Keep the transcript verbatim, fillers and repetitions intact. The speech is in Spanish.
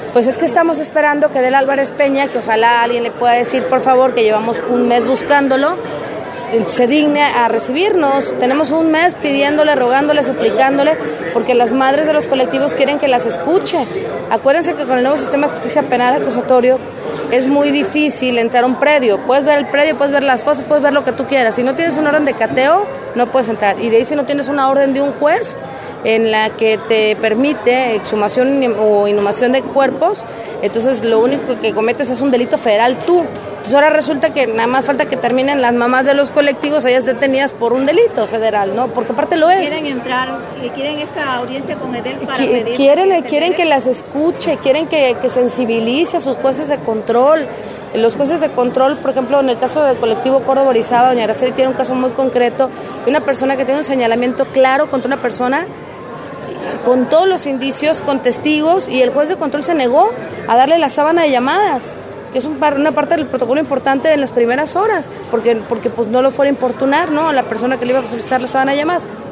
Pues es que estamos esperando que Del Álvarez Peña, que ojalá alguien le pueda decir, por favor, que llevamos un mes buscándolo, se digne a recibirnos. Tenemos un mes pidiéndole, rogándole, suplicándole, porque las madres de los colectivos quieren que las escuche. Acuérdense que con el nuevo sistema de justicia penal acusatorio es muy difícil entrar a un predio. Puedes ver el predio, puedes ver las fosas, puedes ver lo que tú quieras. Si no tienes una orden de cateo, no puedes entrar. Y de ahí, si no tienes una orden de un juez en la que te permite exhumación o inhumación de cuerpos, entonces lo único que cometes es un delito federal tú. Entonces ahora resulta que nada más falta que terminen las mamás de los colectivos, ellas detenidas por un delito federal, ¿no? Porque aparte lo es. Quieren entrar, quieren esta audiencia con Edel para Qu- pedir... Quieren, quieren que las escuche, quieren que, que sensibilice a sus jueces de control. Los jueces de control, por ejemplo, en el caso del colectivo Córdoba Orizaba, doña Araceli tiene un caso muy concreto de una persona que tiene un señalamiento claro contra una persona con todos los indicios, con testigos, y el juez de control se negó a darle la sábana de llamadas, que es un par, una parte del protocolo importante en las primeras horas, porque, porque pues no lo fuera a importunar, ¿no?, a la persona que le iba a solicitar la sábana de llamadas.